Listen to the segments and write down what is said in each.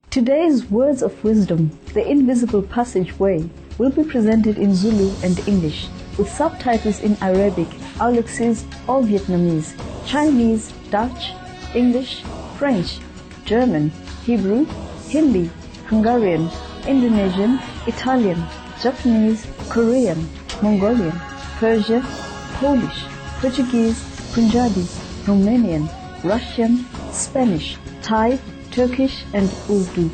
Today's Words of Wisdom, The Invisible Passageway, will be presented in Zulu and English, with subtitles in Arabic, Aulacese or Vietnamese, Chinese, Dutch, English, French, German, Hebrew, Hindi, Hungarian, Indonesian, Italian, Japanese, Korean, Mongolian, Persian, Polish, Portuguese, Punjabi, Romanian, Russian, Spanish, Thai, Turkish and Urdu.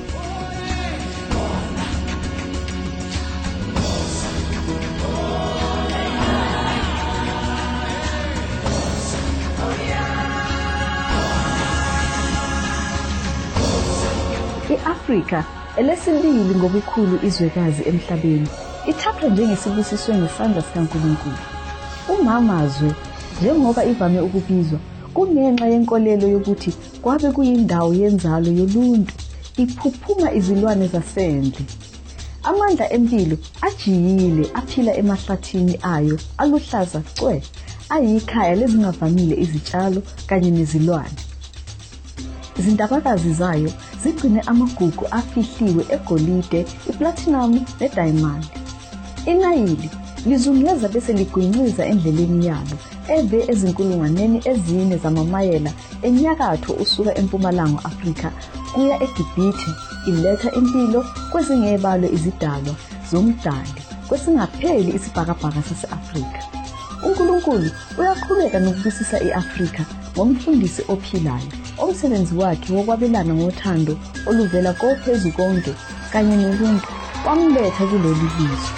I-Afrika, elesibili ngobukhulu izwekazi emhlabeni, ithathwa njengesibusiswe ngesandla sikaNkulunkulu. Umamazwe, njengoba ivame ukubizwa, kungenxa yenkolelo yokuthi kwabe kuyindawo yenzalo yoluntu, iphuphuma izilwane zasendle. Amandla empilo ajiyile aphila emahlathini ayo aluhlaza cwe, ayikhaya lezingavamile izitshalo kanye nezilwane. Izindabakazi zayo zigcine amagugu afihliwe egolide, iplatinum nedayimani. INayili lizungeza bese ligwinciza endleleni yalo eve ezinkulungwaneni ezine zamamayela enyakatho usuka empumalanga Afrika kuya eGibhithe, iletha impilo kwezingebalo izidalwa zomdali kwesingapheli isibhakabhaka sase-Afrika. uNkulunkulu uyaqhubeka nokubusisa i-Afrika ngomfundisi ophilayo, omsebenzi wakhe wokwabelana ngothando oluvela kophezu konke kanye noluntu wamletha kuleli lizwe.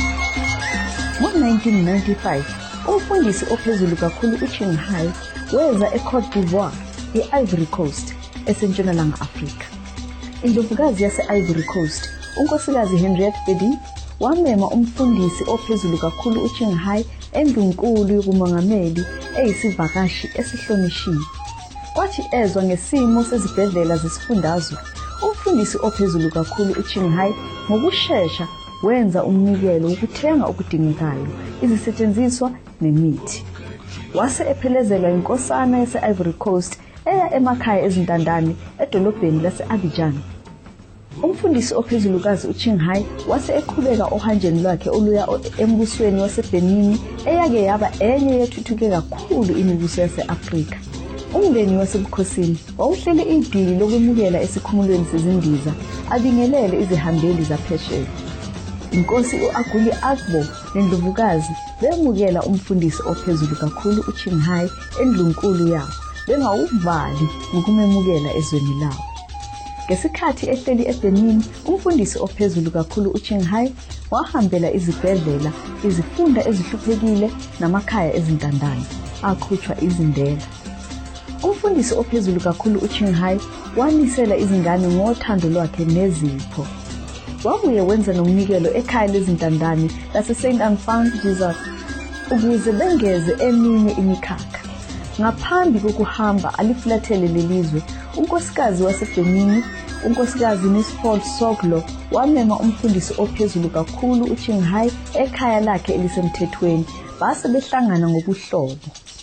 Ngo-1995, umfundisi ophezulu kakhulu uChing Hai weza eCôte d'Ivoire, i-Ivory Coast, esentshonalanga Afrika. Indlovukazi yase-Ivory Coast, unkosikazi Henriette Bedi, wamema umfundisi ophezulu kakhulu uChing Hai endlunkulu yobumongameli eyisivakashi esihlonishile. Kwathi ezwa ngesimo sezibhedlela zesifundazwe, umfundisi ophezulu kakhulu uChing Hai ngokushesha wenza umnikelo ukuthenga okudingekayo, izisetshenziswa nemithi. Wase ephelezelwa inkosana yase-Ivory Coast eya emakhaya ezintandane edolobheni lase-Abidjan. Umfundisi ophezulukazi uChing Hai wase eqhubeka ohanjeni lwakhe oluya embusweni waseBenin eyake yaba enye yethuthuke kakhulu imibuso yase-Afrika. Umndeni wasebukhosini wawuhlele idili lokwemukela esikhumulweni sezindiza abingelele izihambeli zaphesheya. Inkosi u-Aguli Agbo nendlovukazi bemukela umfundisi ophezulu kakhulu uChing Hai endlunkulu yabo, bengawuvali ngokumemukela ezweni lawo. Ngesikhathi ehleli eBenin, umfundisi ophezulu kakhulu uChing Hai wahambela izibhedlela, izifunda ezihluphekile namakhaya ezintandane, akhutshwa izindela. Umfundisi ophezulu kakhulu uChing Hai wanisela izingane ngothando lwakhe nezipho. Wabuye wenza nomnikelo ekhaya lezintandane lase-St. Enfant Jesus ukuze bengeze eminye imikhakha. Ngaphambi kokuhamba alifulathele lelizwe, unkosikazi waseBenin, unkosikazi Nicole Soglo, wamema umfundisi ophezulu kakhulu uChing Hai ekhaya lakhe elisemthethweni, base behlangana ngobuhlobo.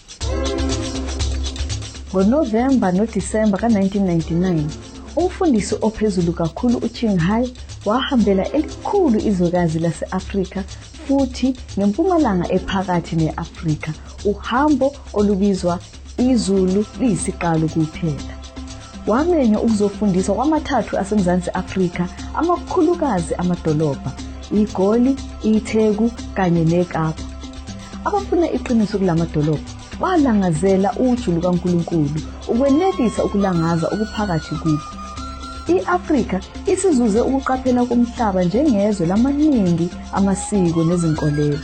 NgoNovemba noDisemba ka-1999, umfundisi ophezulu kakhulu uChing Hai wahambela elikhulu izwekazi lase-Afrika futhi ngempumalanga ephakathi ne-Afrika, uhambo olubizwa iZulu liyisiqalo kuphela. Wamenywa ukuzofundisa kwamathathu aseMzansi Afrika amakhulukazi amadolobha, iGoli, iTheku kanye neKapa. Abafuna iqiniso kulamadolobha balangazela uju lukaNkulunkulu ukwenelisa ukulangaza okuphakathi kubo. I-Afrika isizuze ukuqaphela komhlaba njengezwe lamaningi amasiko nezinkolelo.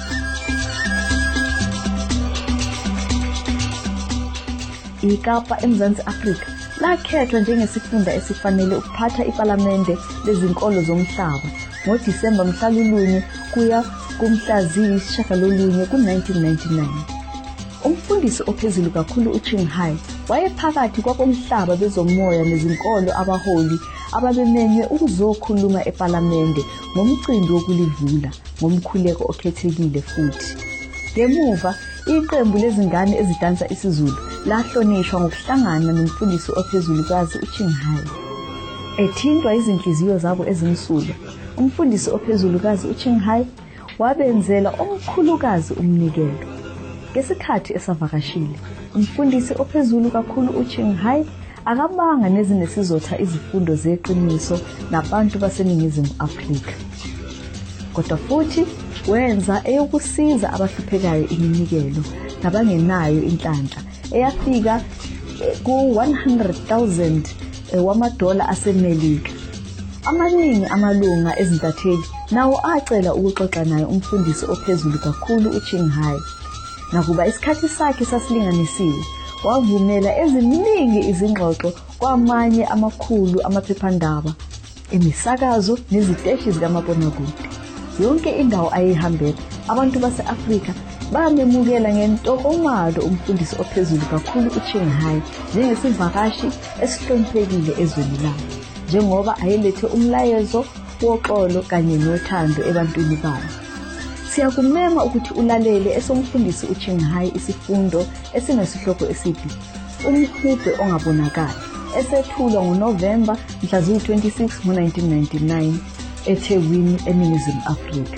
iKapa eMzansi Afrika lakhethwa njengesifunda esifanele ukuphatha iPhalamende lezinkolo zomhlaba ngoDisemba mhlalulunye kuya kumhla ziyisishiyagalolunye ku-1999. Umfundisi ophezulu kakhulu uChing Hai wayephakathi kwakomhlaba bezomoya nezinkolo abaholi ababemenywe ukuzokhuluma ePhalamende ngomcimbi wokulivula ngomkhuleko okhethekile futhi. Ngemuva, iqembu lezingane ezidansa isiZulu lahlonishwa ngokuhlangana nomfundisi ophezulukazi uChing Hai. Ethintwa izinhliziyo zabo ezimsulwa, umfundisi ophezulukazi uChing Hai wabenzela omkhulukazi umnikelo. Ngesikhathi esavakashile, umfundisi ophezulu kakhulu uChing Hai akabanga nezinesizotha izifundo zeqiniso nabantu baseNingizimu Afrika. Kodwa futhi wenza eyokusiza abahluphekayo iminikelo nabangenayo inhlanhla eyafika ku-100,000 wamadola aseMelika. Amaningi amalunga ezintatheli nawo acela ukuxoxa naye umfundisi ophezulu kakhulu uChing Hai. Nakuba isikhathi sakhe sasilinganisiwe, wavumela eziningi izingxoxo kwamanye amakhulu amaphephandaba, imisakazo neziteshi zikamabonakude. Yonke indawo ayihambela, abantu base-Afrika bamemukela ngentokomalo umfundisi ophezulu kakhulu uChing Hai njengesivakashi esihloniphekile ezweni labo, njengoba ayelethe umlayezo woxolo kanye nothando ebantwini babo. Siyakumema ukuthi ulalele esomfundisi uChing Hai isifundo esinesihloko esithi umhubhe ongabonakali, esethulwa ngoNovemba mhla ziyi-26 ngo-1999 eThekwini eNingizimu Afrika.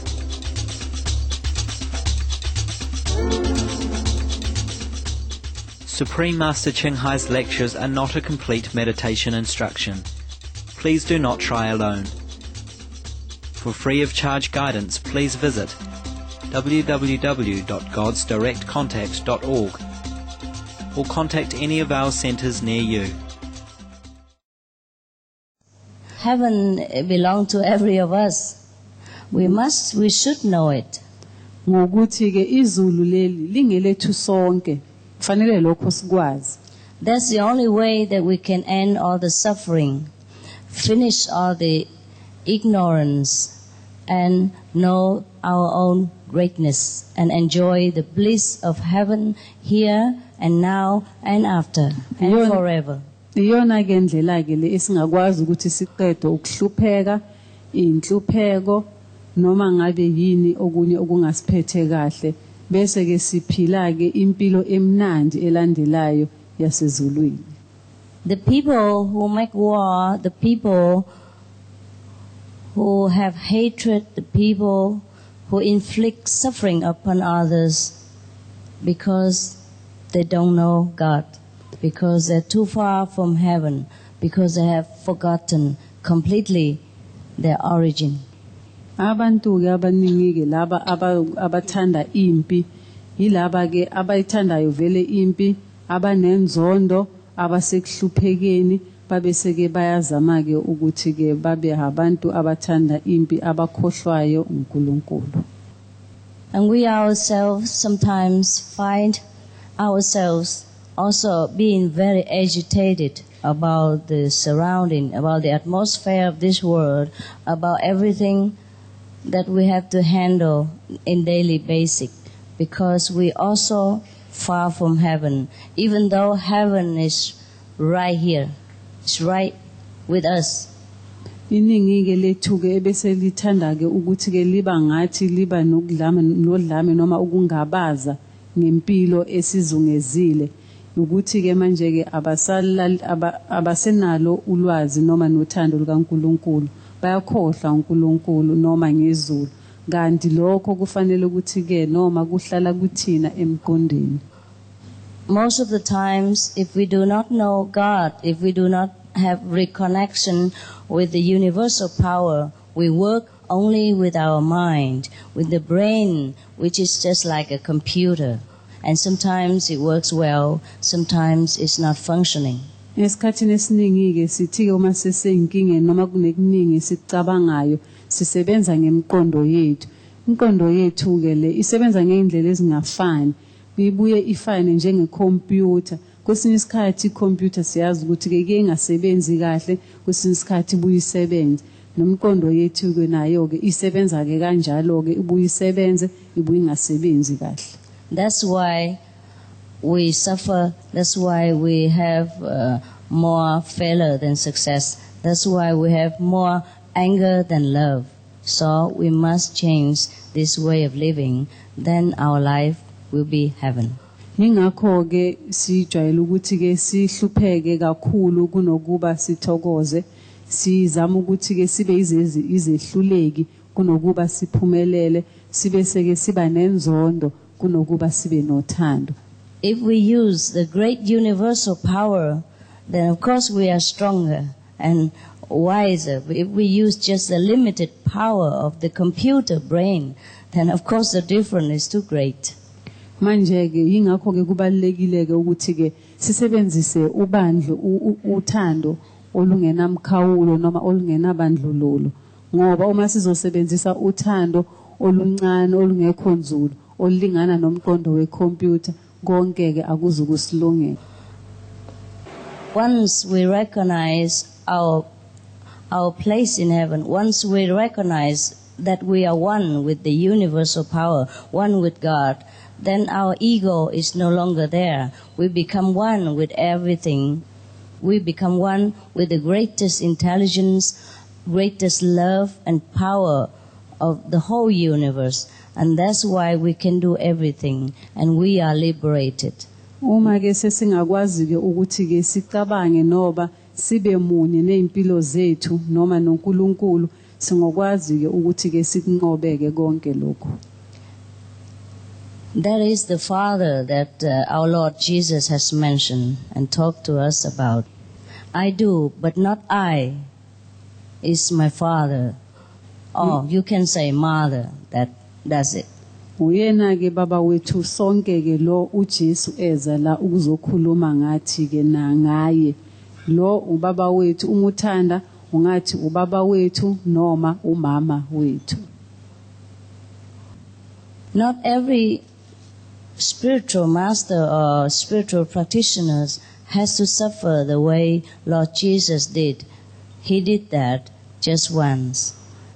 Supreme Master Ching Hai's lectures are not a complete meditation instruction. Please do not try alone. For free of charge guidance, please visit www.godsdirectcontact.org or contact any of our centers near you. Heaven belongs to every of us. We should know it. Ngokuthi ke izulu leli lingelethu sonke. Kufanele lokho sikwazi. That's the only way that we can end all the suffering, finish all the ignorance, and know our own greatness and enjoy the bliss of heaven here and now and after and forever. Iyona ke ndlela ke le esingakwazi ukuthi siqede ukuhlupheka, inhlupheko noma ngabe yini okunye okungasiphethe kahle, bese ke siphila ke impilo emnandi elandelayo yasezulwini. The people who make war, the people who have hatred, the people who inflict suffering upon others because they don't know God, because they're too far from heaven, because they have forgotten completely their origin. Abantu ke abaningi ke laba abathanda impi, yilaba ke abayithandayo vele impi, abanenzondo, abasekuhluphekeni, babese ke bayazama ke ukuthi ke babe abantu abathanda impi, abakhohlwayo uNkulunkulu. And we ourselves sometimes find ourselves also being very agitated about the surrounding, about the atmosphere of this world, about everything that we have to handle in daily basic, because we also far from heaven, even though heaven is right here, it's right with us. Iningi ke lethu ke ebese lithanda ke ukuthi ke liba ngathi liba nodlame noma ukungabaza ngempilo esizungezile, ukuthi ke manje ke abasenalo ulwazi noma nothando lukaNkulunkulu, bayakhohlwa uNkulunkulu noma ngezulu, kanti lokho kufanele ukuthi ke noma kuhlala kuthina emqondeni. Most of the times, if we do not know God, if we do not have reconnection with the universal power, we work only with our mind, with the brain, which is just like a computer. And sometimes it works well, sometimes it's not functioning. Esikhathini esiningi ke sithi ke uma seseyinkinge noma kunekuningi sicabangayo, sisebenza ngemqondo yethu. Inqondo yethu ke le isebenza ngeindlela ezingafani, ibuye ifane njengecomputer. Kwesinye isikhathi icomputer siyazi ukuthi ke ingasebenzi kahle, kwesinye isikhathi ibuye isebenze. Nomqondo yethu ke nayo ke isebenza ke kanjalo ke ibuye isebenze, ibuye ingasebenzi kahle. That's why we suffer. That's why we have more failure than success. That's why we have more anger than love. So we must change this way of living. Then our life will be heaven. Ingakho ke sijayela ukuthi ke sihlupheke kakhulu kunokuba sithokoze. sizama ukuthi ke sibe izehluleki kunokuba siphumelele, sibe seke siba nenzondo kunokuba sibe nothando. If we use the great universal power, then of course we are stronger and wiser. If we use just the limited power of the computer brain, then of course the difference is too great. Manje ke ingakho ke kubalekile ke ukuthi ke sisebenzise ubandlu uthando olungenamkhawulo noma olungenabandlululo, ngoba uma sizosebenzisa uthando oluncane olungekho nzulu olingana nomqondo wecomputer konke ke akuzukusilungela. Once we recognize our place in heaven, once we recognize that we are one with the universal power, one with God, then our ego is no longer there. We become one with everything. We become one with the greatest intelligence, greatest love and power of the whole universe. And that's why we can do everything and we are liberated. Uma ke sesingakwazi ke ukuthi ke sicabange noba sibe munye neimpilo zethu noma noNkulunkulu, singokwazi ke ukuthi ke sikunqobeke konke lokho. That is the Father that our Lord Jesus has mentioned and talked to us about. I do, but not I, is my Father. Oh, you can say Mother, that's it. Uyena ke baba wethu sonke ke lo uJesu eza la ukuzokhuluma ngathi ke na ngaye. Lo ubaba wethu umuthanda ungathi ubaba wethu noma umama wethu. Not every spiritual master or spiritual practitioners has to suffer the way Lord Jesus did. He did that just once.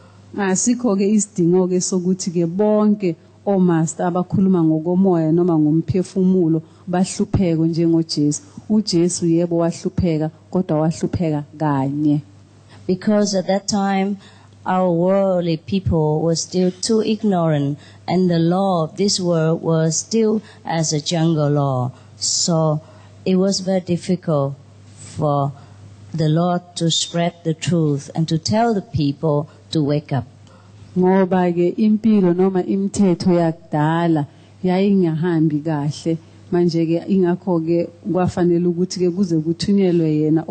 Asikho ke isidingo ke sokuthi ke bonke o master abakhuluma ngokomoya noma ngomphefumulo bahlupheko njengoJesu. uJesu yebo wahlupheka kodwa wahlupheka kanye. Because at that time our worldly people were still too ignorant and the law of this world was still as a jungle law. So it was very difficult for the Lord to spread the truth and to tell the people to wake up. Ngoba ke impilo noma imithetho yakudala yayingahambi kahle, manje ke ingakho ke kwafanele ukuthi ke kuze kuthunyelwe yena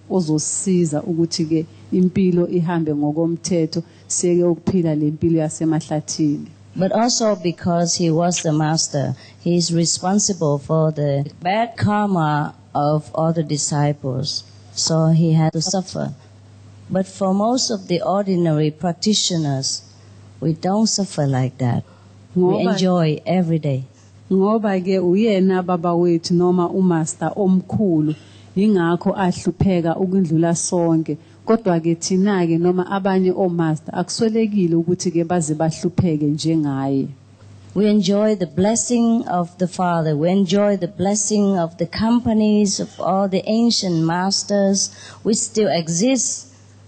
ozosiza ukuthi ke impilo ihambe ngokomthetho sike ukuphila lempilo yasemahlathini. But also because he was the master, he is responsible for the bad karma of all the disciples. So he had to suffer. But for most of the ordinary practitioners, we don't suffer like that. We enjoy every day. Ngoba ke uyena baba wethu noma umaster omkhulu, ingakho ahlupheka ukundlula sonke. Kodwa ke thina ke noma abanye omaster akuswelekile ukuthi ke baze bahlupheke njengaye. We enjoy the blessing of the Father. We enjoy the blessing of the companies of all the ancient masters which still exist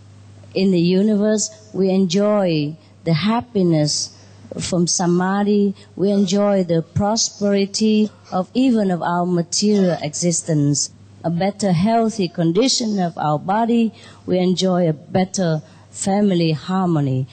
in the universe. We enjoy the happiness from samadhi. We enjoy the prosperity of even of our material existence, a better healthy condition of our body. We enjoy a better family harmony.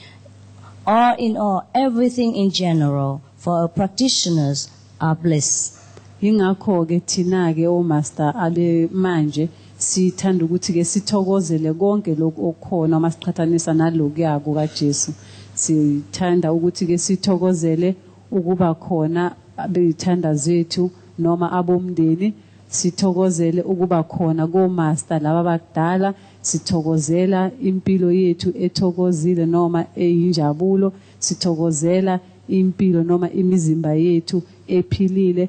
All in all, everything in general for our practitioners are bliss. Ingakho ke thina ke o master abe manje sithanda ukuthi ke sithokozele konke lokho okukhona masiqhathanisa nalokuya kukaJesu. Sithanda ukuthi ke sithokozele ukuba khona abeyithanda zethu noma abomndeni, sithokozele ukuba khona ko master laba bakudala, sithokozela impilo yethu ethokozile noma eyinjabulo, sithokozela impilo noma imizimba yethu ephilile,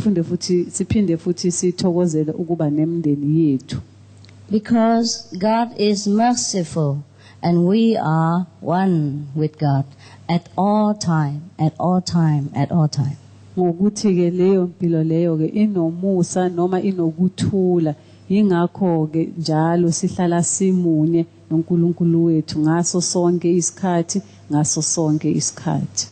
siphinde futhi sithokozele ukuba nemndeni yethu. Because God is merciful and we are one with God at all time, at all time, at all time. Ngokuthi ke leyo mpilo leyo ke inomusa noma inokuthula, ingakho ke njalo sihlala simunye noNkulunkulu wethu ngaso sonke isikhathi, ngaso sonke isikhathi.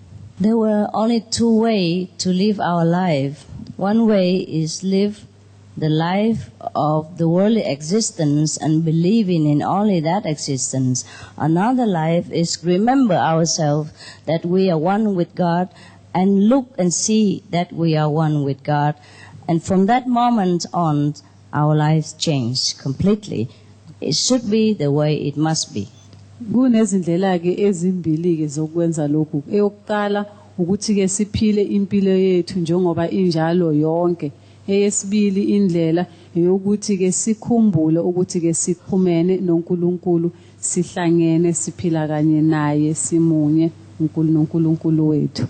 There were only two ways to live our life. One way is live the life of the worldly existence and believing in only that existence. Another life is remember ourselves that we are one with God and look and see that we are one with God. And from that moment on, our lives change completely. It should be the way it must be. Kunezindlela ke ezimbili ke zokwenza lokhu. Eyokuqala ukuthi ke siphile impilo yethu njengoba injalo yonke. Eyesibili indlela eyokuthi ke sikhumbule ukuthi ke siphumene noNkulunkulu, sihlangene siphila kanye naye simunye uNkulunkulu wethu.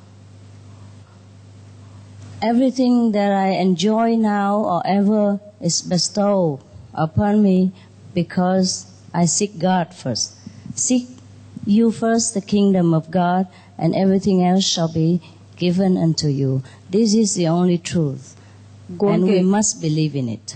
Everything that I enjoy now or ever is bestowed upon me because I seek God first. Seek you first the kingdom of God, and everything else shall be given unto you. This is the only truth, and we must believe in it.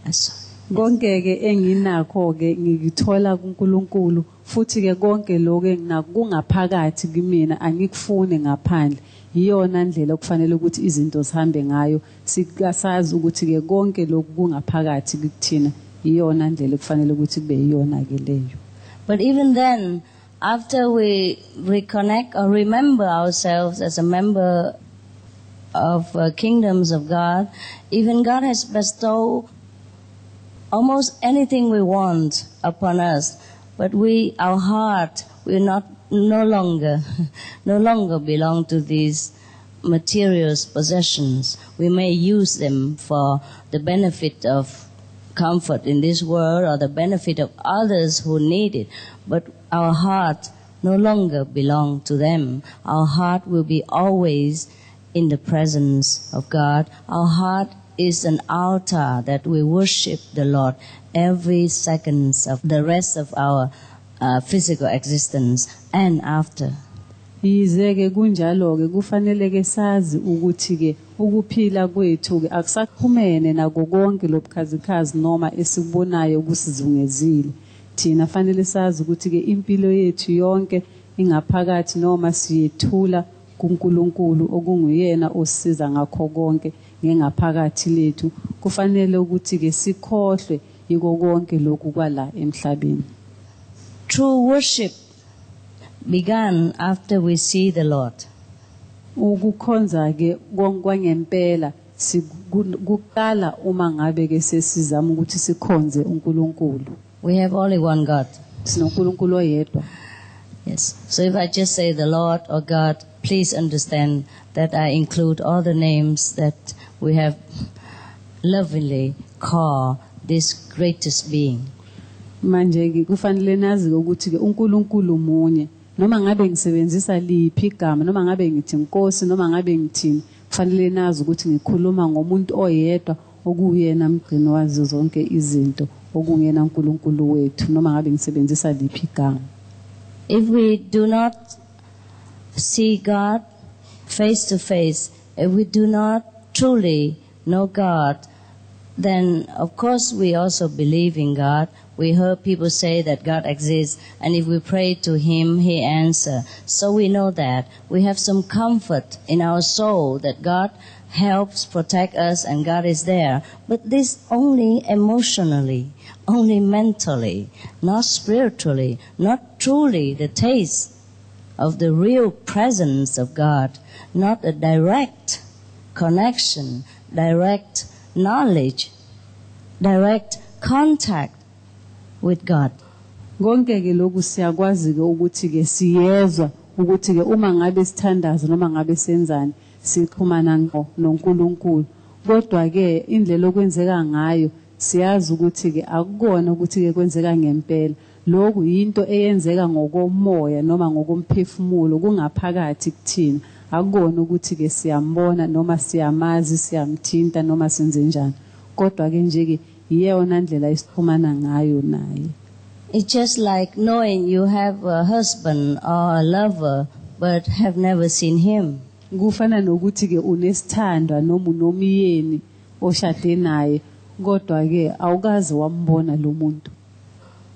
Konke ke enginakho ke ngikuthola kuNkulunkulu, futhi ke konke lokho enginakho kungaphakathi kimina, angikufuni ngaphandle. Iyona ndlela okufanele ukuthi izinto zihambe ngayo. Sikasazi ukuthi ke konke lokho kungaphakathi kuthina. Iyona ndlela okufanele ukuthi kube iyona ke leyo. But even then, after we reconnect or remember ourselves as a member of kingdoms of God, even God has bestowed almost anything we want upon us. But our heart will no longer belong to these material possessions. We may use them for the benefit of comfort in this world or the benefit of others who need it, but our heart no longer belong to them. Our heart will be always in the presence of God. Our heart is an altar that we worship the Lord every second of the rest of our physical existence and after. Yizeke kunjalo ke kufanele ke sazi ukuthi ke ukuphila kwethu ke akusaphumene nako konke lobukhazikhazi noma esikubonayo kusizungezile. Thina fanele sazi ukuthi ke impilo yethu yonke ingaphakathi noma siyethula kuNkulunkulu okunguyena osisiza ngakho konke ngengaphakathi lethu. Kufanele ukuthi ke sikhohlwe yiko konke lokhu kwala emhlabeni. True worship began after we see the Lord. Ukukhonza ke kwangempela sikuqala uma ngabe ke sesizama ukuthi sikhonze uNkulunkulu. We have only one God. SinoNkulunkulu oyedwa. Yes. So if I just say the Lord or God, please understand that I include all the names that we have lovingly called this greatest being. Manje ke kufanele nazi ukuthi ke uNkulunkulu munye. Noma ngabe ngisebenzisa liphi igama, noma ngabe ngithi Nkosi, noma ngabe ngithini, kufanele nazi ukuthi ngikhuluma ngomuntu oyedwa okuyena mgcini wazo zonke izinto, okungena uNkulunkulu wethu, noma ngabe ngisebenzisa liphi igama. If we do not see God face to face, if we do not truly know God, then of course we also believe in God. We heard people say that God exists, and if we pray to Him, He answers. So we know that. We have some comfort in our soul that God helps protect us and God is there. But this only emotionally, only mentally, not spiritually, not truly the taste of the real presence of God, not a direct connection, direct knowledge, direct contact with God. Konke ke lokhu siyakwazi ke ukuthi ke siyezwa ukuthi ke uma ngabe sithandaza noma ngabe senzani sixhumana noNkulunkulu. Kodwa ke indlela okwenzeka ngayo siyazi ukuthi ke akukona ukuthi ke kwenzeka ngempela. Lokhu into eyenzeka ngokomoya noma ngokomphefumulo kungaphakathi kuthina. Akukona ukuthi ke siyambona noma siyamazi, siyamthinta noma senze njani. Kodwa ke nje ke iyona ndlela isixhumana ngayo naye. It's just like knowing you have a husband or a lover but have never seen him. Kufana nokuthi ke unesithandwa noma unomyeni oshade naye kodwa ke awukazi wambona lo muntu.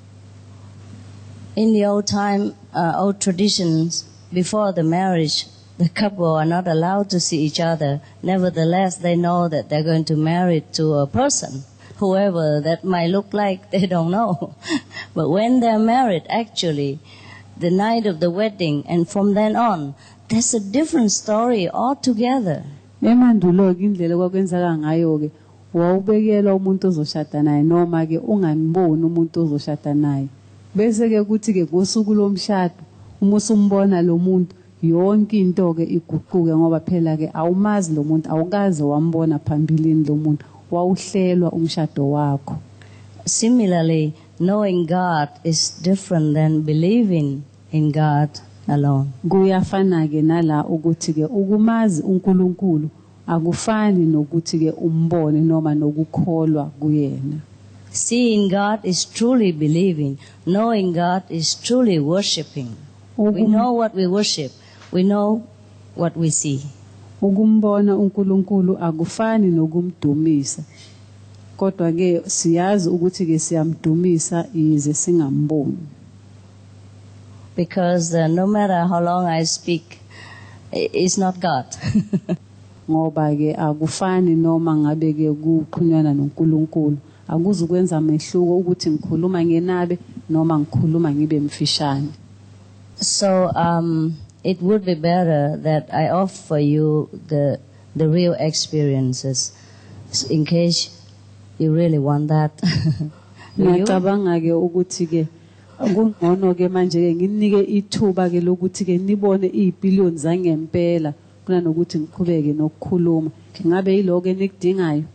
In the old time, old traditions, before the marriage, The couple are not allowed to see each other. Nevertheless, they know that they're going to marry to a person. Whoever that might look like, they don't know. But when they're married, actually, the night of the wedding and from then on, there's a different story altogether. Emandulo ke indlela kwakwenzeka ngayo ke wawubekela umuntu ozoshada naye noma ke ungamboni umuntu ozoshada naye bese ke kuthi ke ngosuku lomshado uma usumbona lo muntu yonke into ke iguquke ngoba phela ke awumazi lo muntu awukaze wambona phambilini lo muntu wawuhlelwa umshado wakho. Similarly, knowing God is different than believing in God alone. Kuyafana ke nala ukuthi ke ukumazi uNkulunkulu akufani nokuthi ke umbone noma nokukholwa kuyena. Seeing God is truly believing. Knowing God is truly worshiping. We know what we worship. We know what we see. Ukumbona uNkulunkulu akufani nokumdumisa. Kodwa ke siyazi ukuthi ke siyamdumisa ize singamboni. Because no matter how long I speak, it's not God. Ngoba ke akufani noma ngabe ke kuqhunyana noNkulunkulu akuzukwenza mehluko ukuthi ngikhuluma ngenabe noma ngikhuluma ngibe mfishane. So it would be better that I offer you the real experiences in case you really want that. Ngicabanga ke ukuthi ke kungcono ke manje ke nginike ithuba ke lokuthi ke nibone izimpiliyoni zangempela kuna nokuthi ngiqhubeke nokukhuluma ngabe yiloko enikudingayo.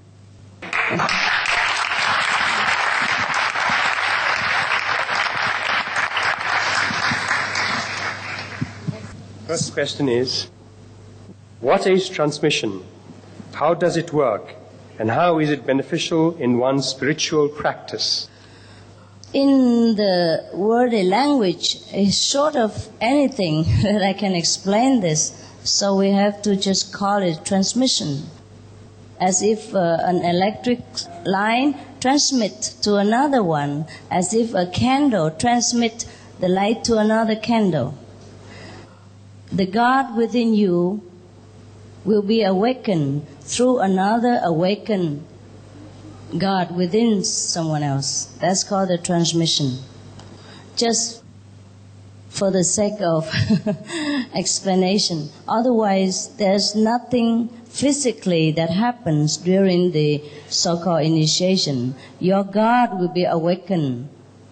First question is, what is transmission? How does it work? And how is it beneficial in one's spiritual practice? In the worldly language, it's short of anything that I can explain this. So we have to just call it transmission. As if an electric line transmits to another one, as if a candle transmits the light to another candle. The God within you will be awakened through another awakened God within someone else. That's called a transmission. Just for the sake of explanation. Otherwise, there's nothing physically that happens during the so-called initiation. Your God will be awakened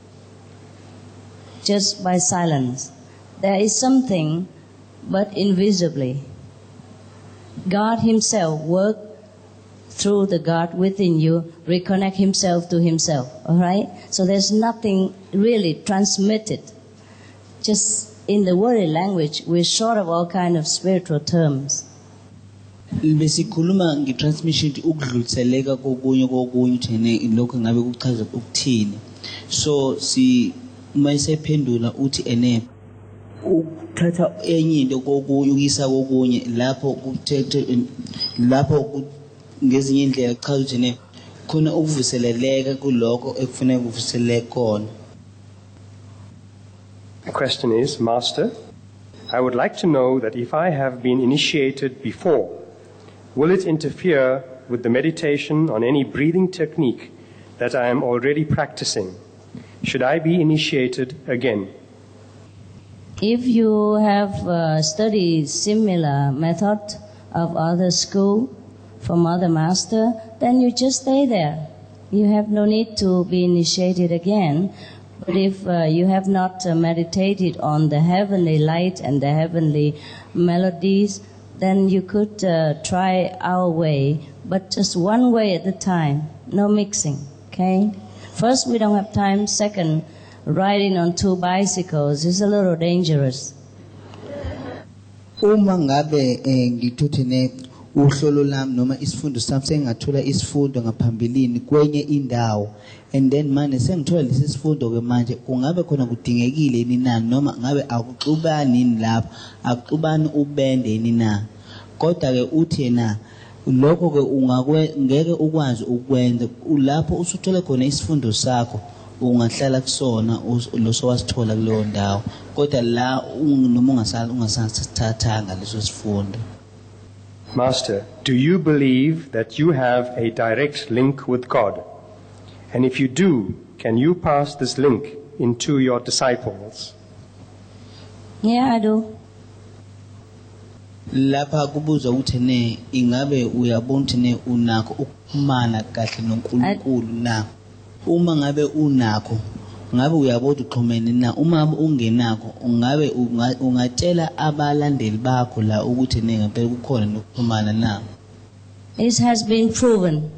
just by silence. There is something, but invisibly. God himself works through the God within you, reconnect himself to himself, all right? So there's nothing really transmitted. Just in the worldly language, we're short of all kind of spiritual terms. Besikhuluma ngetransmission ukudluliseleka kokunye uthene lokho ngabe kuchaza ukuthini. So si mayisephendula uthi ene ukuthatha enye into kokunye ukisa kokunye lapho kuthethe lapho ngezinye indlela chaza ukuthi ne khona ukuvuseleleka kuloko ekufanele kuvuseleke khona. The question is, Master, I would like to know that if I have been initiated before, will it interfere with the meditation on any breathing technique that I am already practicing? Should I be initiated again? If you have studied similar method of other school from other master, then you just stay there. You have no need to be initiated again. But if you have not meditated on the heavenly light and the heavenly melodies, then you could try our way, but just one way at a time, no mixing, okay? First, we don't have time. Second, riding on two bicycles is a little dangerous. Uma ngabe ngithuthene uhlolo lami noma isifundo sami sengathola isifundo ngaphambilini kwenye indawo and then manje sengithola lesi sifundo ke manje kungabe khona kudingekile yini na noma ngabe akuxubani yini lapho akuxubani ubende yini na kodwa ke uthi yena lokho ke ngeke ukwazi ukwenza lapho usuthola khona isifundo sakho ungahlala kusona lo sowasithola kuleyo ndawo kodwa la noma ungasathathanga leso sifundo. Master, do you believe that you have a direct link with God? And if you do, can you pass this link into your disciples? Yeah, I do. Lapha kubuza ukuthi ne ingabe uyabona ukuthi ne unakho ukuxhumana kahle noNkulunkulu na? Uma ngabe unakho ngabe uyabona uxhumene na? Uma ungenakho ungabe ungatshela abalandeli bakho la ukuthi ne ngempela kukhona nokuxhumana na? It has been proven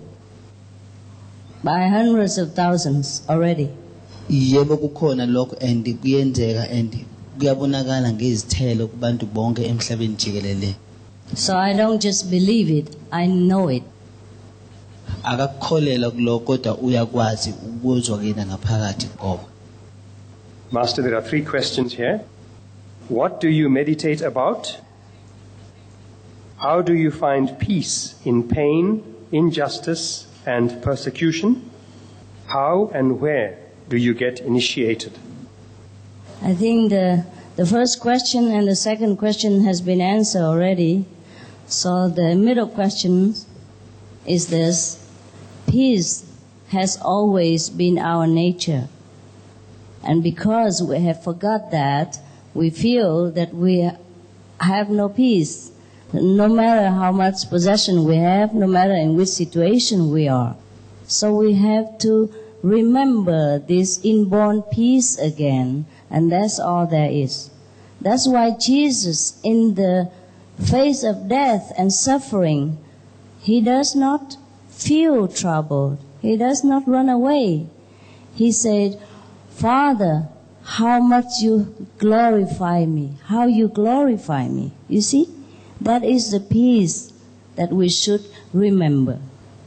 by hundreds of thousands already. Yebo kukhona lokho and kuyenzeka and kuyabonakala ngezithelo kubantu bonke emhlabeni jikelele. So I don't just believe it, I know it. Akakholelwa kuloko kodwa uyakwazi ukuzwa kena ngaphakathi qobo. Master, there are 3 questions here. What do you meditate about? How do you find peace in pain, injustice, and persecution? How and where do you get initiated? I think the first question and the second question has been answered already. So the middle question is this: peace has always been our nature. And because we have forgot that, we feel that we have no peace, no matter how much possession we have, no matter in which situation we are. So we have to remember this inborn peace again, and that's all there is. That's why Jesus, in the face of death and suffering, he does not feel troubled. He does not run away. He said, Father, how much you glorify me, how you glorify me. You see, that is the peace that we should remember.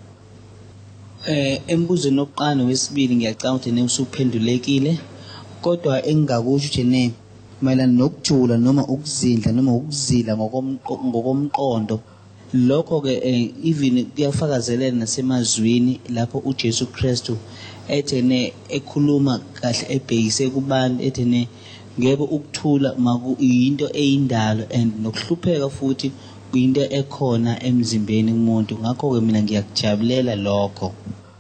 Embuzweni oqana wesibili ngiyacanga ukuthi ne usuphendulekile kodwa engakusho ukuthi ne mayelana nokujula noma ukuzindla noma ukuzila ngokomqondo lokho ke even kuyafakazelela nasemazwini lapho uJesu Kristu ethe ne ekhuluma kahle ebhekise kubantu ethe ne ngeke ukuthula into eyindalo and nokuhlupheka futhi kuyinto ekhona emzimbeni kumuntu ngakho ke mina ngiyakujabulela lokho.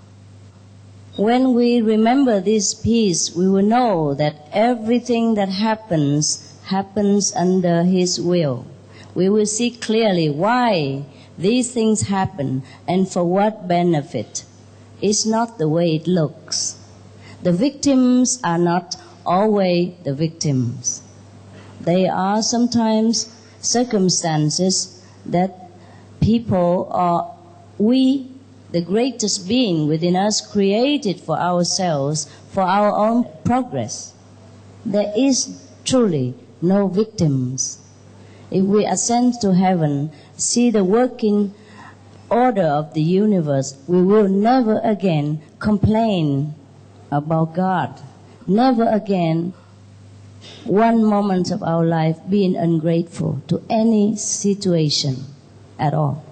When we remember this peace, we will know that everything that happens under His will. We will see clearly why these things happen and for what benefit. It's not the way it looks. The victims are not always the victims. They are sometimes circumstances that people or we, the greatest being within us, created for ourselves, for our own progress. There is truly no victims. If we ascend to heaven, see the working order of the universe, we will never again complain about God. Never again, one moment of our life, being ungrateful to any situation at all.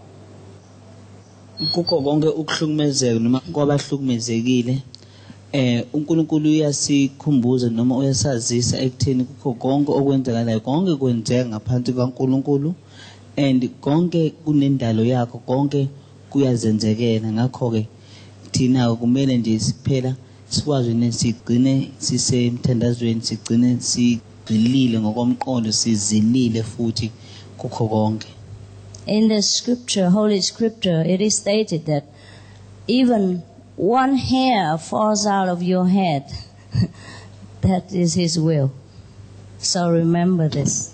Kukho konke ukuhlukumezeka noma kwabahlukumezekile uNkulunkulu uyasikhumbuza noma uyasazisa ekutheni kukho konke okwenzakalayo konke kwenzeka ngaphansi kaNkulunkulu and konke kunendalo yakho konke kuyazenzekela ngakho ke thina kumele nje siphela sikwazi nesigcine sisemthandazweni sigcine sigcilile ngokomqondo sizilile futhi kukho konke. In the scripture, Holy Scripture, it is stated that even one hair falls out of your head. That is His will. So remember this.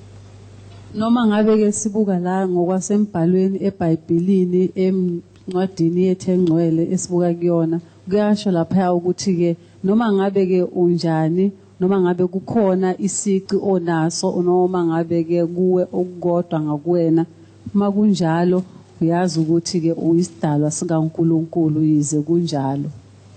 Noma ngabe ke sibuka la ngokwasembhalweni eBhayibhelini encwadini yethu engcwele esibuka kuyona kuyasho lapha ukuthi ke noma ngabe ke unjani noma ngabe kukhona isici onaso noma ngabe ke kuwe okukodwa ngakuwena makunjalo uyazi ukuthi ke uyisidalwa sikaNkulunkulu yize kunjalo.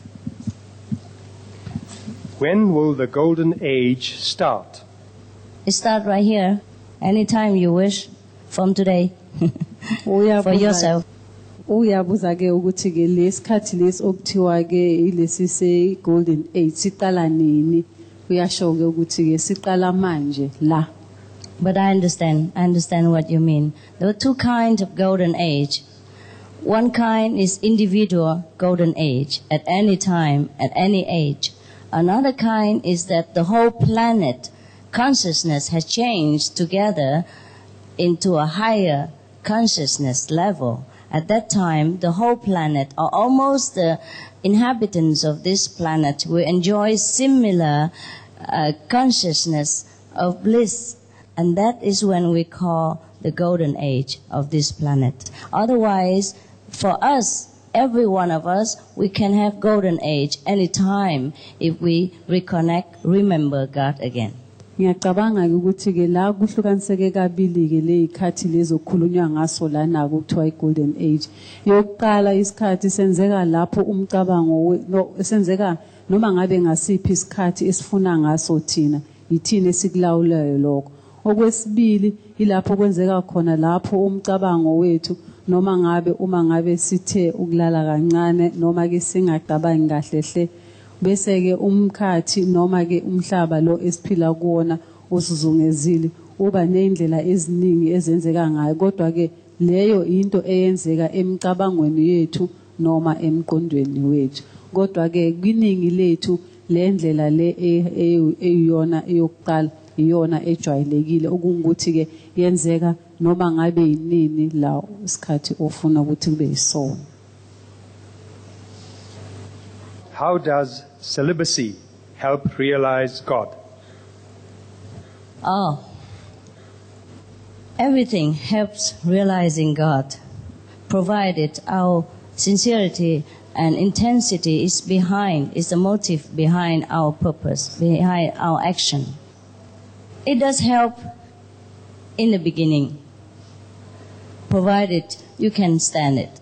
When will the golden age start? It starts right here, anytime you wish, from today, for yourself. Uyabuza ke ukuthi ke lesikhathi lesi okuthiwa ke ilesi se golden age siqala nini? Uyasho ke ukuthi ke siqala manje la. But I understand what you mean. There are two kinds of golden age. One kind is individual golden age at any time, at any age. Another kind is that the whole planet consciousness has changed together into a higher consciousness level. At that time, the whole planet, or almost the inhabitants of this planet, will enjoy similar consciousness of bliss. And that is when we call the golden age of this planet. Otherwise, for us, every one of us, we can have golden age anytime if we reconnect, remember God again. Ngiyacabanga ukuthi ke la kuhlukaniseke kabili ke lezikhathi lezokhulunywa ngaso lana ukuthiwa iGolden Age. Yokuqala isikhathi senzeka lapho umcabango senzeka noma ngabe ngasiphi isikhathi esifuna ngaso thina, yithini esikulawulayo lokho. Okwesibili ilapho kwenzeka khona lapho umcabango wethu noma ngabe uma ngabe sithe ukulala kancane noma ke singacabangi kahle hle bese ke umkhathi noma ke umhlaba lo esiphila kuona usuzungezile uba neindlela eziningi ezenzeka ngayo, kodwa ke leyo into eyenzeka emcabangweni yethu noma emqondweni wethu. Kodwa ke kwiningi lethu le ndlela le eyiyona eyokuqala iyona ejwayelekile okungukuthi ke yenzeka noma ngabe yinini la isikhathi ofuna ukuthi kube yisona. How does celibacy help realize God? Everything helps realizing God, provided our sincerity and intensity is the motive behind our purpose, behind our action. It does help in the beginning, provided you can stand it.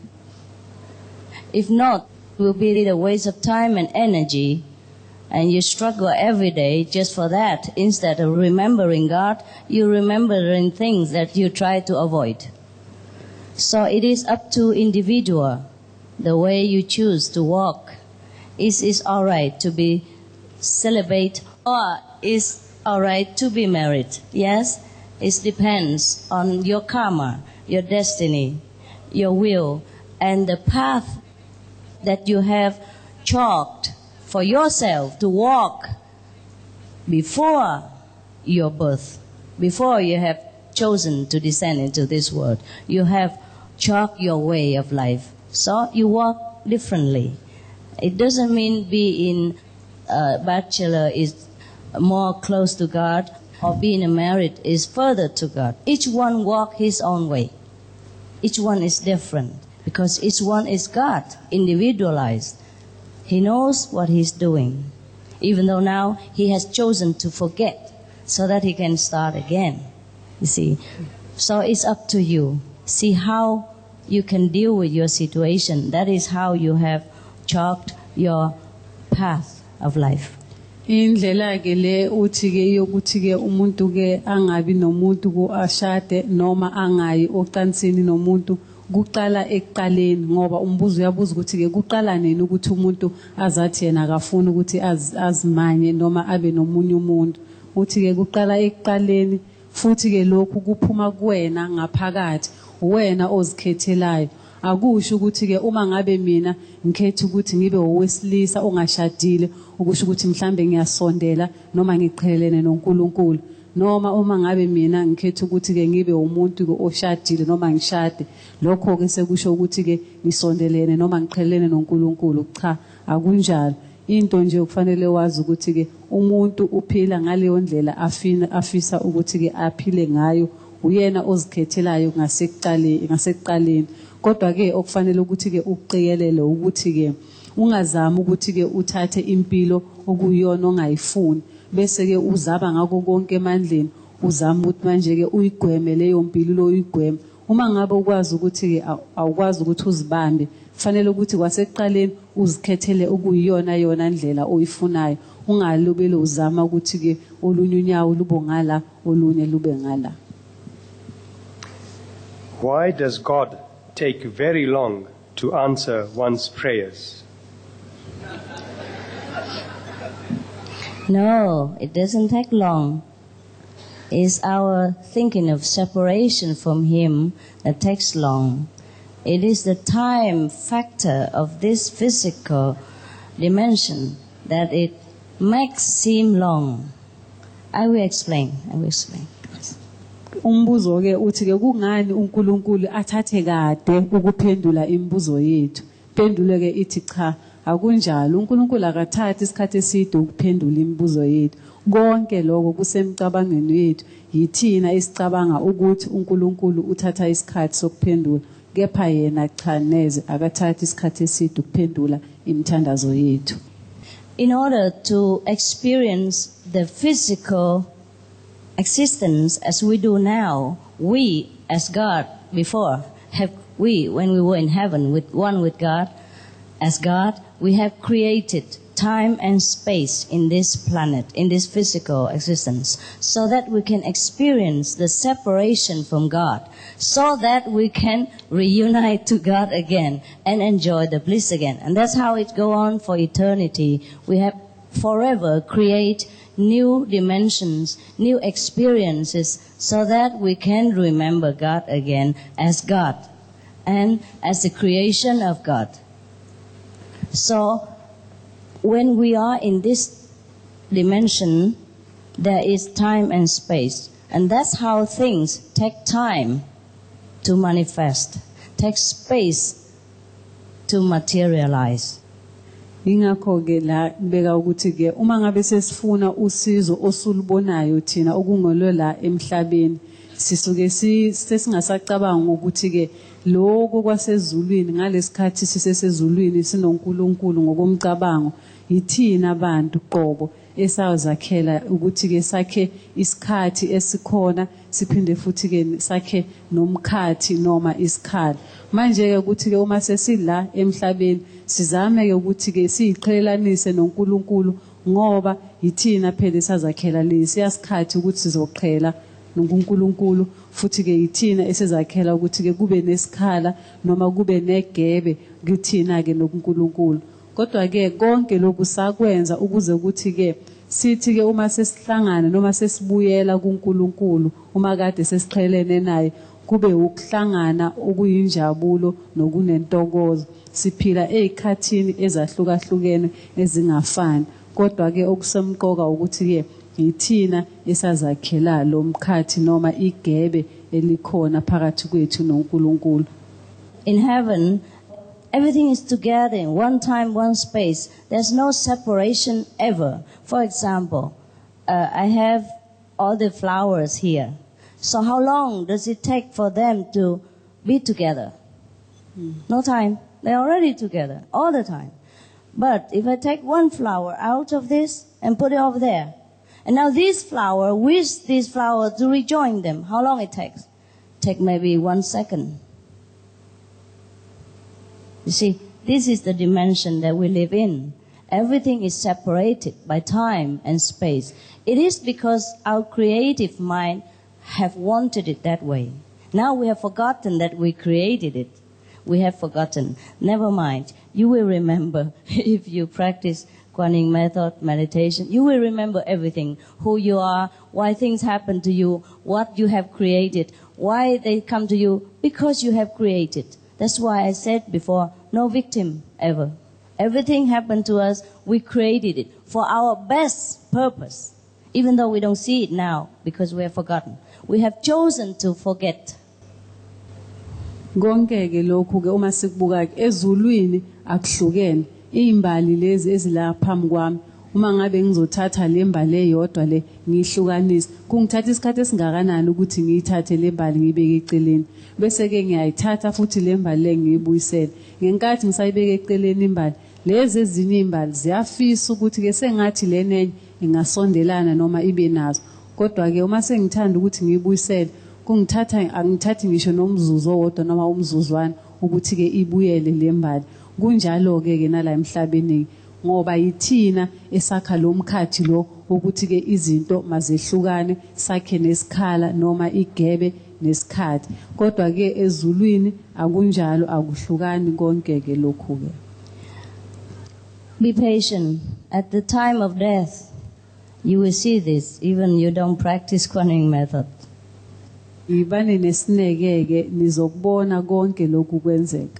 If not, it will be a waste of time and energy, and you struggle every day just for that. Instead of remembering God, you're remembering things that you try to avoid. So it is up to individual, the way you choose to walk. Is all right to be celibate, or is all right to be married? Yes, it depends on your karma, your destiny, your will, and the path that you have chalked for yourself to walk before your birth, before you have chosen to descend into this world. You have chalked your way of life, so you walk differently. It doesn't mean being a bachelor is more close to God, or being married is further to God. Each one walk his own way. Each one is different, because each one is God, individualized. He knows what he's doing, even though now he has chosen to forget so that he can start again. You see, so it's up to you. See how you can deal with your situation. That is how you have chalked your path of life. Indlela ke le uthi ke yokuthi ke umuntu ke angabi nomuntu ko ashade noma angayi ocansini nomuntu kuqala ekuqaleni, ngoba umbuzo uyabuza ukuthi ke kuqala nini ukuthi umuntu azathi yena akafuna ukuthi azimanye noma abe nomunye umuntu. Uthi ke kuqala ekuqaleni, futhi ke lokhu kuphuma kuwena ngaphakathi, wena ozikhethelayo. Akusho ukuthi ke uma ngabe mina ngikhetha ukuthi ngibe owesilisa ongashadile, ukusho ukuthi mhlambe ngiyasondela noma ngiqhelene noNkulunkulu, noma uma ngabe mina ngikhetha ukuthi ke ngibe umuntu oshadile noma ngishade, lokho ke sekusho ukuthi ke ngisondelene noma ngiqhelene noNkulunkulu. Cha, akunjalo. Into nje okufanele wazi ukuthi ke umuntu uphila ngaleyo ndlela afisa ukuthi ke aphile ngayo, uyena ozikhethelayo ngasekuqaleni. Kodwa ke okufanele ukuthi ke uqikelele ukuthi ke ungazama ukuthi ke uthathe impilo okuyona ongayifuni, bese ke uzaba ngako konke emandleni, uzama ukuthi manje ke uyigweme leyo mpilo lo uyigweme. Uma ngabe ukwazi ukuthi ke awukwazi ukuthi uzibambe, kufanele ukuthi kwasekuqaleni uzikhethele okuyiyona yona ndlela oyifunayo, ungalubele uzama ukuthi ke olunye unyawo lubo ngala olunye lube ngala. Why does God take very long to answer one's prayers? No, it doesn't take long. It's our thinking of separation from Him that takes long. It is the time factor of this physical dimension that it makes seem long. I will explain. Umbuzo ke uthi ke kungani uNkulunkulu athathe kade ukuphendula imibuzo yethu. Pendulo ke ithi cha, akunjalo. uNkulunkulu akathathi isikhathi eside ukuphendula imibuzo yethu. Konke lokho kusemcabangweni yethu. Yithina isicabanga ukuthi uNkulunkulu uthatha isikhathi sokuphendula. Kepha yena cha neze akathathi isikhathi eside ukuphendula imithandazo yethu. In order to experience the physical existence as we do now, we as God before, when we were in heaven with God, as God, we have created time and space in this planet, in this physical existence, so that we can experience the separation from God, so that we can reunite to God again and enjoy the bliss again. And that's how it goes on for eternity. We have forever create new dimensions, new experiences, so that we can remember God again as God and as the creation of God. So when we are in this dimension, there is time and space. And that's how things take time to manifest, take space to materialize. Ingakho ke la beka ukuthi ke uma ngabe sesifuna usizo osulubonayo thina okungolo la emhlabeni sisuke sesingasacabanga ukuthi ke lokho kwasezulwini ngalesikhathi sisesezulwini sinoNkulunkulu ngokomcabango yithina abantu qobo esazakhela ukuthi ke sakhe isikhathi esikhona siphinde futhi ke sakhe nomkhathi noma isikhala manje ke ukuthi ke uma sesila emhlabeni sizame ke ukuthi ke siyiqhelelanise noNkulunkulu ngoba yithina phela sazakhela lesi yasikhathi ukuthi sizoqhela noNkulunkulu futhi ke yithina esezakhela ukuthi ke kube nesikhala noma kube negebe kuthina ke noNkulunkulu. Kodwa ke konke lokhu sakwenza ukuze ukuthi ke sithi ke uma sesihlangana noma sesibuyela kuNkulunkulu uma kade sesiqhelene naye kube ukuhlangana okuyinjabulo nokunentokozo siphila ezikhathini ezahlukahlukene ezingafani kodwa ke okusemqoka ukuthi ke yithina esazakhela lo mkhathi noma igebe elikhona phakathi kwethu noNkulunkulu. In heaven, everything is together in one time, one space. There's no separation ever. For example, I have all the flowers here. So how long does it take for them to be together? No time. They're already together all the time. But if I take one flower out of this and put it over there, and now this flower, wish this flower to rejoin them, how long it takes? Take maybe 1 second. You see, this is the dimension that we live in. Everything is separated by time and space. It is because our creative mind have wanted it that way. Now we have forgotten that we created it. We have forgotten. Never mind. You will remember if you practice Kuan Yin method, meditation. You will remember everything. Who you are, why things happen to you, what you have created, why they come to you, because you have created. That's why I said before, no victim ever. Everything happened to us, we created it for our best purpose. Even though we don't see it now because we have forgotten. We have chosen to forget. Konke ke lokhu ke uma sikubuka ezulwini akuhlukene izimbali lezi ezila phambi kwami uma ngabe ngizothatha lembali eyodwa le ngihlukanise kungithatha isikhathi esingakanani ukuthi ngiyithathe lembali ngibeke eceleni bese ke ngiyayithatha futhi lembali le ngiyibuyisele ngenkathi ngisayibeka eceleni imbali lezi ezinye imbali ziyafisa ukuthi ke sengathi lenenye ingasondelana noma ibe nazo kodwa ke uma sengithanda ukuthi ngiyibuyisele kungithatha angithathi ngisho nomzuzu owodwa noma umzuzwana ukuthi ke ibuyele lembali kunjalo ke nala emhlabeni ngoba yithina esakha lo mkhathi lo ukuthi ke izinto mazehlukane sakhe nesikhala noma igebe nesikhathi kodwa ke ezulwini akunjalo akuhlukani konke ke lokhu ke. Be patient. At the time of death, you will see this, even you don't practice quanning method. Ibane nesineke ke nizokubona konke lokhu kwenzeka.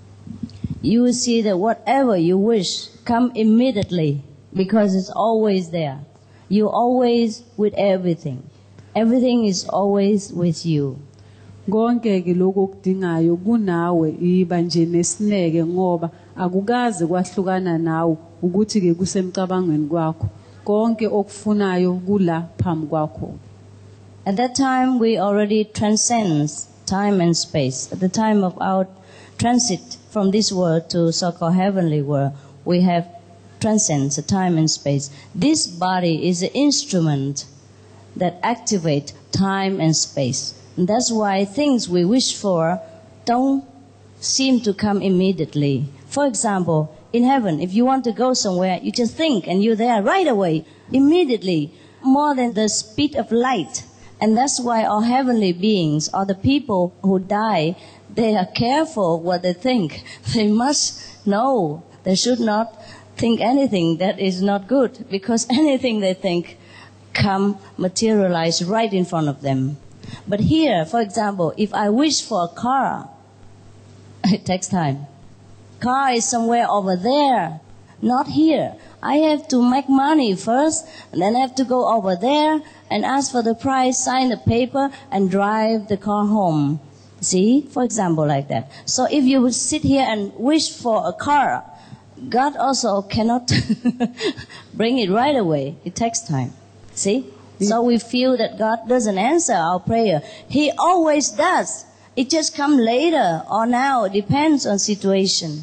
You will see that whatever you wish come immediately because it's always there. You're always with everything. Everything is always with you. Konke ke lokho okudingayo kunawe iba nje nesineke ngoba akukaze kwahlukana nawe ukuthi ke kusemcabangweni kwakho. Konke okufunayo kula phambi kwakho. At that time we already transcend time and space. At the time of our transit from this world to so-called heavenly world, we have transcends time and space. This body is an instrument that activate time and space. And that's why things we wish for don't seem to come immediately. For example, in heaven, if you want to go somewhere, you just think and you're there right away, immediately, more than the speed of light. And that's why our heavenly beings, or the people who die, they are careful what they think. They must know. They should not think anything that is not good, because anything they think come materialize right in front of them. But here, for example, if I wish for a car, it takes time. Car is somewhere over there, not here. I have to make money first, and then I have to go over there and ask for the price, sign the paper, and drive the car home. See, for example, like that. So if you would sit here and wish for a car, God also cannot bring it right away. It takes time. See? So we feel that God doesn't answer our prayer. He always does. It just comes later or now. It depends on situation.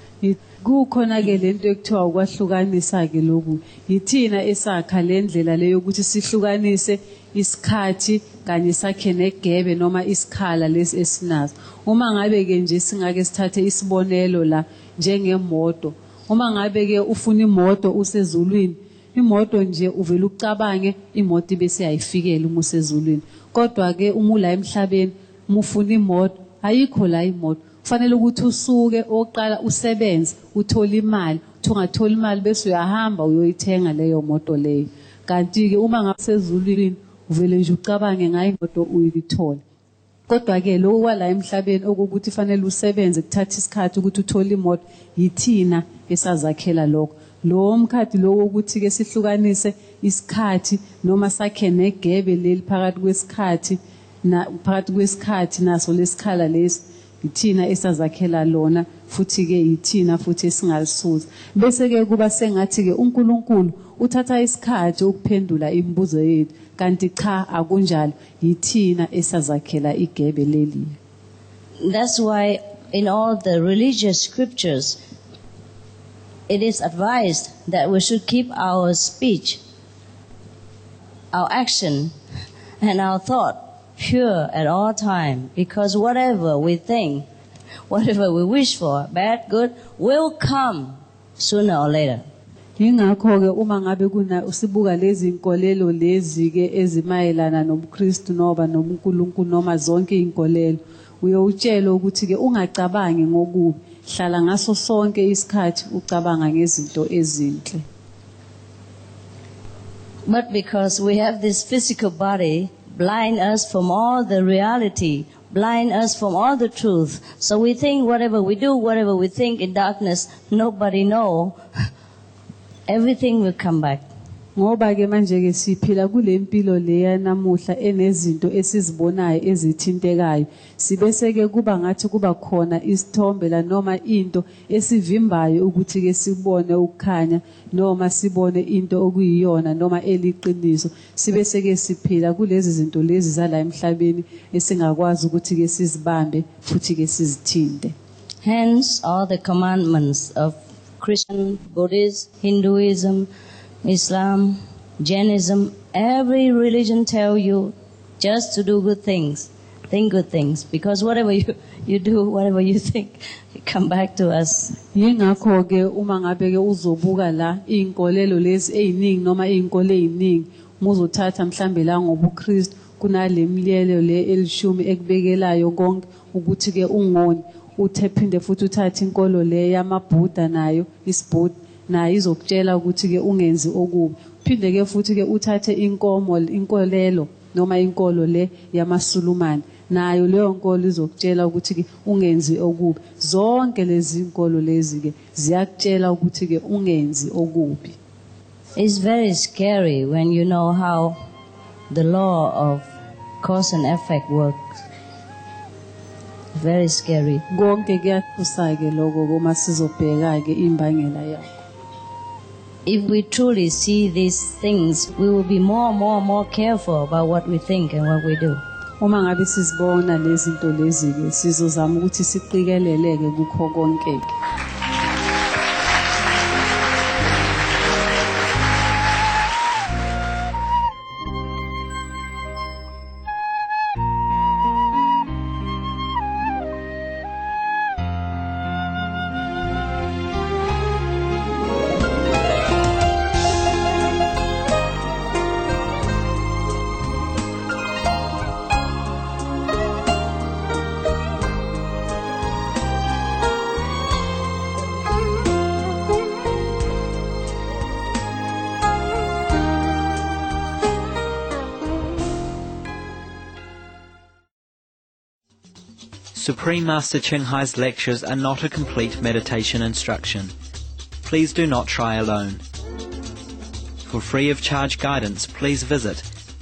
Kukhona ke lento ekuthiwa ukwahlukanisa ke lokhu yithina esakha lendlela leyo ukuthi sihlukanise isikhathi kanye sakhe negebe noma isikhala lesi esinazo. Uma ngabe ke nje singake sithathe isibonelo la njengemoto. Uma ngabe ke ufuna imoto usezulwini, imoto nje uvela ucabange imoto bese ayifikele uma usezulwini. Kodwa ke uma ula emhlabeni umufuna imoto ayikho la imoto. Kufanele ukuthi usuke oqala usebenze uthola imali, ungathola imali bese uyahamba uyoyithenga leyo moto leyo. Kanti ke uma ngasezulwini uvele nje ucabange ngayo imoto uyithola. Kodwa ke lokho kwala emhlabeni okuthi fanele usebenze kuthatha isikhathi ukuthi uthole imoto yithina esazakhela lokho. Lo mkhathi lokho ukuthi ke sihlukanise isikhathi noma sakhe negebe leli phakathi kwesikhathi naso lesikhala lesi yithina esazakhela lona futhi ke yithina futhi esingalisuza. Bese ke kuba sengathi ke uNkulunkulu uthatha isikhathi ukuphendula imibuzo yethu kanti cha akunjalo yithina esazakhela igebe leli. That's why in all the religious scriptures it is advised that we should keep our speech, our action and our thought pure at all time, because whatever we think, whatever we wish for, bad, good, will come sooner or later. Ingakho ke uma ngabe kuna usibuka lezi inkolelo lezi ke ezimayelana nobuKristu noba nobuNkulunkulu noma zonke inkolelo uyowutshela ukuthi ke ungacabangi ngokubi, hlala ngaso sonke isikhathi ucabanga ngezinto ezinhle. But because we have this physical body, blind us from all the reality, blind us from all the truth. So we think whatever we do, whatever we think in darkness, nobody know. Everything will come back. Ngoba ke manje ke siphila kulempilo leya namuhla enezinto esizibonayo ezithintekayo. Sibese ke kuba ngathi kuba khona isithombe la noma into esivimbayo ukuthi ke sibone ukukhanya noma sibone into okuyiyona noma eliqiniso. Sibese ke siphila kulezi zinto lezi zala emhlabeni esingakwazi ukuthi ke sizibambe futhi ke sizithinte. Hence all the commandments of Christian, Buddhism, Hinduism, Islam, Jainism, every religion tell you just to do good things, think good things, because whatever you do, whatever you think, it come back to us. Yingakho ke uma ngabe ke uzobuka la inkolelo lezi eziningi noma izinkolo eziningi muzothatha mhlambe la ngobuKristu kunalemlelo le elishumi ekubekelayo konke ukuthi ke ungoni uthephinde futhi uthathe inkolo le yamaBuddha nayo isiBuddha nayo izokutshela ukuthi ke ungenzi okubi phinde ke futhi ke uthathe inkolelo noma inkolo le yamaSulumane nayo leyo nkolo izokutshela ukuthi ke ungenzi okubi zonke lezi inkolo lezi ke ziyakutshela ukuthi ke ungenzi okubi. It's very scary when you know how the law of cause and effect works. Very scary. Konke kuyathusa ke lokho uma sizobheka ke imbangela yakho. If we truly see these things, we will be more careful about what we think and what we do. Uma ngabe sizibona lezi zinto lezi ke sizozama ukuthi siqikeleleke kukho konke ke. Supreme Master Ching Hai's lectures are not a complete meditation instruction. Please do not try alone. For free of charge guidance, please visit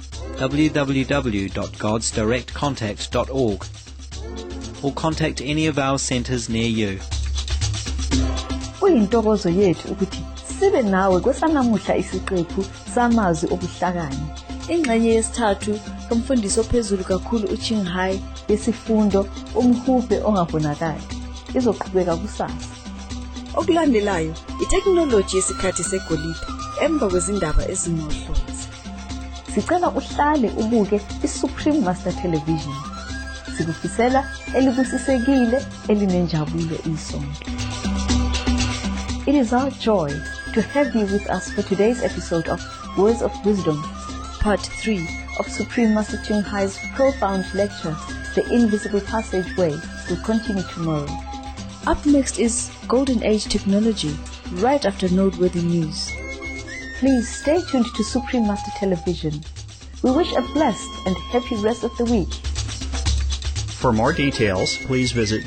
www.godsdirectcontact.org or contact any of our centers near you. Kuyintokozo yethu ukuthi sibe nawe kwesanamuhla isiqephu samazwi obuhlakani. Ingxenye yesithathu kumfundisi ophezulu kakhulu uChing Hai yesifundo umhubhe ongabonakali izoqhubeka kusasa. Okulandelayo itechnology yesikhathi segolide emva kwezindaba ezinohlonzi. Sicela uhlale ubuke iSupreme Master Television. Sikufisela elikusisekile elinenjabulo isonke. It is our joy to have you with us for today's episode of Words of Wisdom, Part 3 of Supreme Master Ching Hai's profound lecture, The Invisible Passageway, will continue tomorrow. Up next is Golden Age Technology, right after noteworthy news. Please stay tuned to Supreme Master Television. We wish a blessed and happy rest of the week. For more details, please visit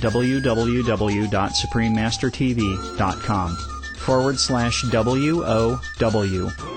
www.suprememastertv.com/WOW